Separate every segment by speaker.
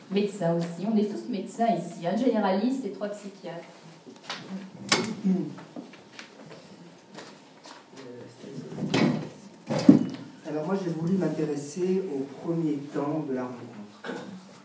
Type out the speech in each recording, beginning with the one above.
Speaker 1: médecins aussi. On est tous médecins ici, un généraliste et 3 psychiatres.
Speaker 2: Alors moi j'ai voulu m'intéresser au premier temps de la rencontre.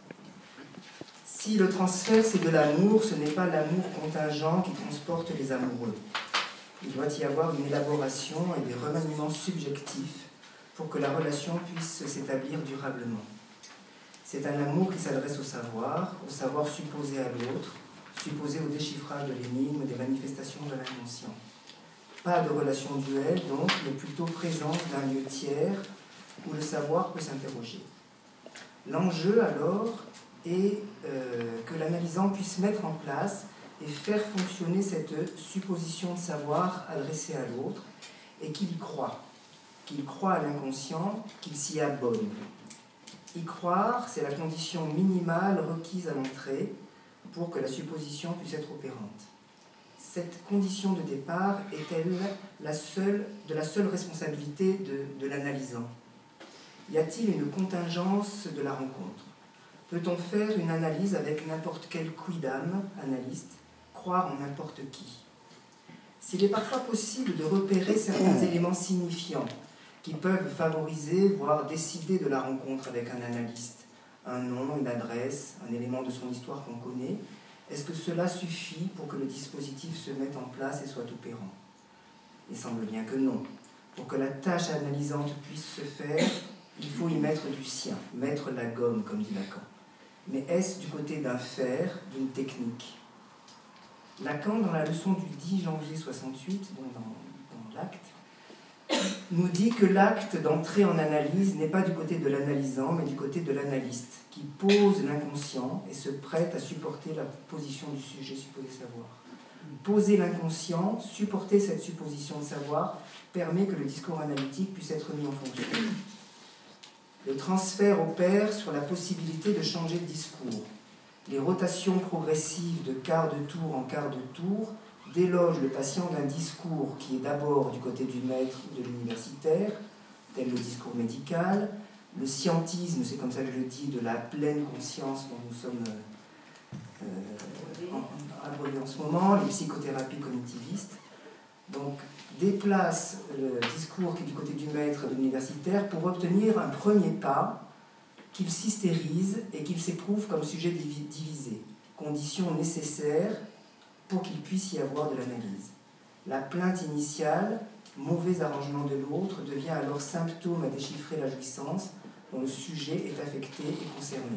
Speaker 2: Si le transfert c'est de l'amour, ce n'est pas l'amour contingent qui transporte les amoureux. Il doit y avoir une élaboration et des remaniements subjectifs pour que la relation puisse s'établir durablement. C'est un amour qui s'adresse au savoir supposé à l'autre, supposé au déchiffrage de l'énigme, des manifestations de l'inconscient. Pas de relation duelle donc, mais plutôt présence d'un lieu tiers où le savoir peut s'interroger. L'enjeu alors est que l'analysant puisse mettre en place et faire fonctionner cette supposition de savoir adressée à l'autre et qu'il croit à l'inconscient, qu'il s'y abonne. Y croire, c'est la condition minimale requise à l'entrée pour que la supposition puisse être opérante. Cette condition de départ est-elle de la seule responsabilité de l'analysant? Y a-t-il une contingence de la rencontre? Peut-on faire une analyse avec n'importe quel quidam, analyste, croire en n'importe qui? S'il est parfois possible de repérer certains éléments signifiants qui peuvent favoriser, voire décider de la rencontre avec un analyste, un nom, une adresse, un élément de son histoire qu'on connaît, est-ce que cela suffit pour que le dispositif se mette en place et soit opérant? Il semble bien que non. Pour que la tâche analysante puisse se faire, il faut y mettre du sien, mettre la gomme, comme dit Lacan. Mais est-ce du côté d'un faire, d'une technique? Lacan, dans la leçon du 10 janvier 68, donc dans l'acte, nous dit que l'acte d'entrer en analyse n'est pas du côté de l'analysant, mais du côté de l'analyste, qui pose l'inconscient et se prête à supporter la position du sujet supposé savoir. Poser l'inconscient, supporter cette supposition de savoir, permet que le discours analytique puisse être mis en fonction. Le transfert opère sur la possibilité de changer de discours. Les rotations progressives de quart de tour en quart de tour délogent le patient d'un discours qui est d'abord du côté du maître ou de l'universitaire, tel le discours médical, le scientisme, c'est comme ça que je le dis, de la pleine conscience dont nous sommes abreuvés en ce moment, les psychothérapies cognitivistes. Donc, déplace le discours qui est du côté du maître et de l'universitaire pour obtenir un premier pas qu'il s'hystérise et qu'il s'éprouve comme sujet divisé, condition nécessaire pour qu'il puisse y avoir de l'analyse. La plainte initiale, mauvais arrangement de l'autre, devient alors symptôme à déchiffrer la jouissance dont le sujet est affecté et concerné.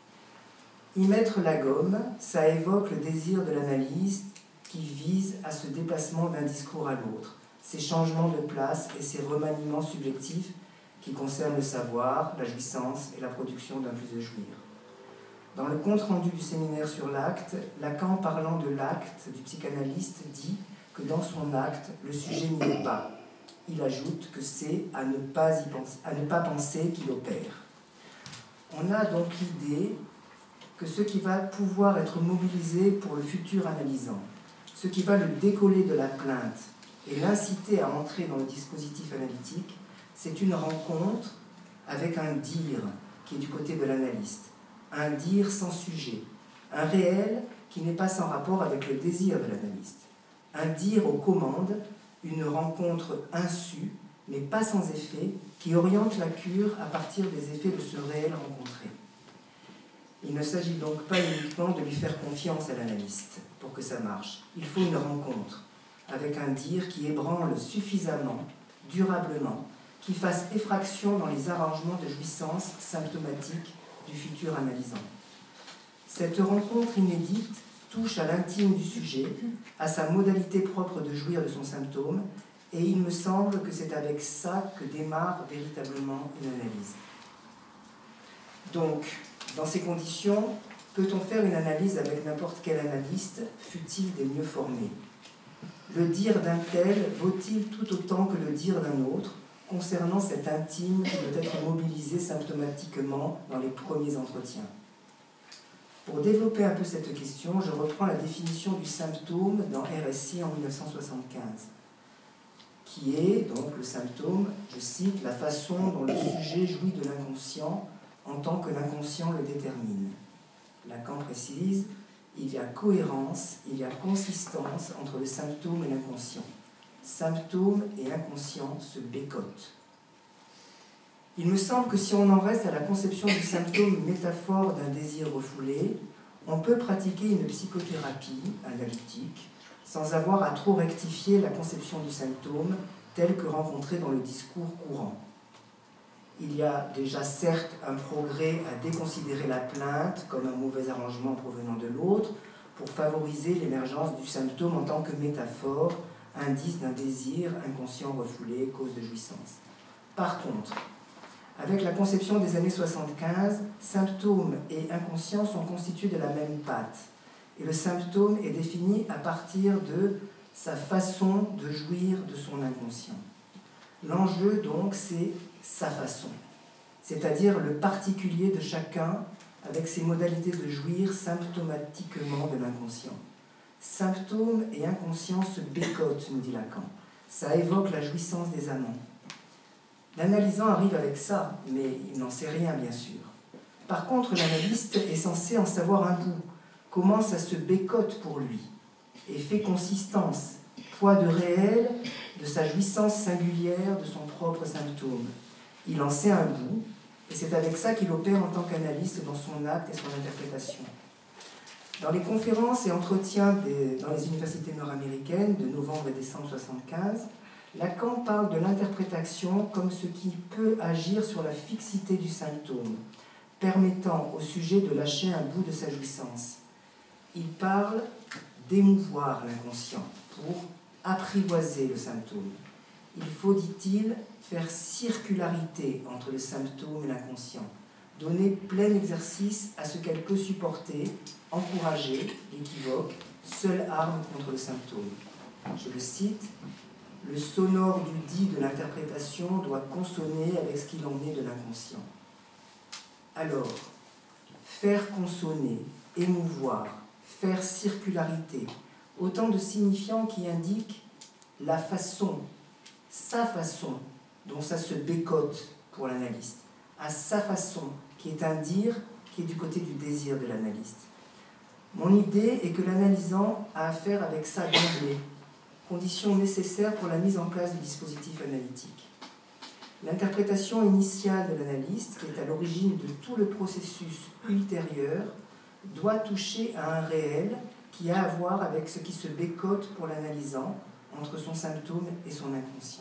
Speaker 2: Y mettre la gomme, ça évoque le désir de l'analyse qui vise à ce déplacement d'un discours à l'autre, ces changements de place et ces remaniements subjectifs qui concernent le savoir, la jouissance et la production d'un plus de jouir. Dans le compte-rendu du séminaire sur l'acte, Lacan, parlant de l'acte du psychanalyste, dit que dans son acte, le sujet n'y est pas. Il ajoute que c'est à ne pas penser qu'il opère. On a donc l'idée que ce qui va pouvoir être mobilisé pour le futur analysant, ce qui va le décoller de la plainte et l'inciter à entrer dans le dispositif analytique, c'est une rencontre avec un dire qui est du côté de l'analyste, un dire sans sujet, un réel qui n'est pas sans rapport avec le désir de l'analyste, un dire aux commandes, une rencontre insu, mais pas sans effet, qui oriente la cure à partir des effets de ce réel rencontré. Il ne s'agit donc pas uniquement de lui faire confiance à l'analyste pour que ça marche. Il faut une rencontre avec un dire qui ébranle suffisamment, durablement, qui fasse effraction dans les arrangements de jouissance symptomatiques du futur analysant. Cette rencontre inédite touche à l'intime du sujet, à sa modalité propre de jouir de son symptôme, et il me semble que c'est avec ça que démarre véritablement une analyse. Donc, dans ces conditions, peut-on faire une analyse avec n'importe quel analyste, fût-il des mieux formés? Le dire d'un tel vaut-il tout autant que le dire d'un autre, concernant cet intime qui doit être mobilisé symptomatiquement dans les premiers entretiens? Pour développer un peu cette question, je reprends la définition du symptôme dans RSI en 1975, qui est donc le symptôme, je cite, la façon dont le sujet jouit de l'inconscient en tant que l'inconscient le détermine. Lacan précise, il y a cohérence, il y a consistance entre le symptôme et l'inconscient. Symptôme et inconscient se bécotent. Il me semble que si on en reste à la conception du symptôme métaphore d'un désir refoulé, on peut pratiquer une psychothérapie analytique sans avoir à trop rectifier la conception du symptôme tel que rencontré dans le discours courant. Il y a déjà certes un progrès à déconsidérer la plainte comme un mauvais arrangement provenant de l'autre pour favoriser l'émergence du symptôme en tant que métaphore, indice d'un désir inconscient refoulé, cause de jouissance. Par contre, avec la conception des années 75, symptômes et inconscient sont constitués de la même pâte. Et le symptôme est défini à partir de sa façon de jouir de son inconscient. L'enjeu, donc, c'est sa façon, c'est-à-dire le particulier de chacun avec ses modalités de jouir symptomatiquement de l'inconscient. Symptômes et inconscient se bécotent, nous dit Lacan. Ça évoque la jouissance des amants. L'analysant arrive avec ça, mais il n'en sait rien, bien sûr. Par contre, l'analyste est censé en savoir un bout. Comment ça se bécote pour lui? Effet consistance, poids de réel de sa jouissance singulière de son propre symptôme. Il en sait un bout, et c'est avec ça qu'il opère en tant qu'analyste dans son acte et son interprétation. Dans les conférences et entretiens dans les universités nord-américaines de novembre et décembre 1975, Lacan parle de l'interprétation comme ce qui peut agir sur la fixité du symptôme, permettant au sujet de lâcher un bout de sa jouissance. Il parle d'émouvoir l'inconscient pour apprivoiser le symptôme. Il faut, dit-il, faire circularité entre le symptôme et l'inconscient, donner plein exercice à ce qu'elle peut supporter, encourager l'équivoque, seule arme contre le symptôme. Je le cite, « Le sonore du dit de l'interprétation doit consonner avec ce qu'il en est de l'inconscient. » Alors, faire consonner, émouvoir, faire circularité, autant de signifiants qui indiquent la façon, sa façon dont ça se bécote pour l'analyste, à sa façon, qui est un dire qui est du côté du désir de l'analyste. Mon idée est que l'analysant a affaire avec ça d'emblée, condition nécessaire pour la mise en place du dispositif analytique. L'interprétation initiale de l'analyste, qui est à l'origine de tout le processus ultérieur, doit toucher à un réel qui a à voir avec ce qui se bécote pour l'analysant entre son symptôme et son inconscient.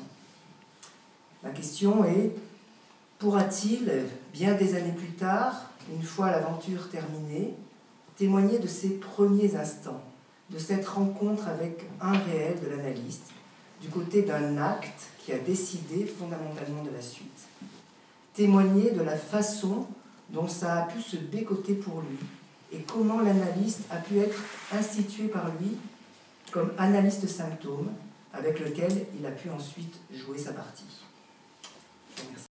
Speaker 2: La question est, pourra-t-il, bien des années plus tard, une fois l'aventure terminée, témoigner de ces premiers instants, de cette rencontre avec un réel de l'analyste, du côté d'un acte qui a décidé fondamentalement de la suite. Témoigner de la façon dont ça a pu se bécoter pour lui et comment l'analyste a pu être institué par lui comme analyste symptôme avec lequel il a pu ensuite jouer sa partie. Je vous remercie.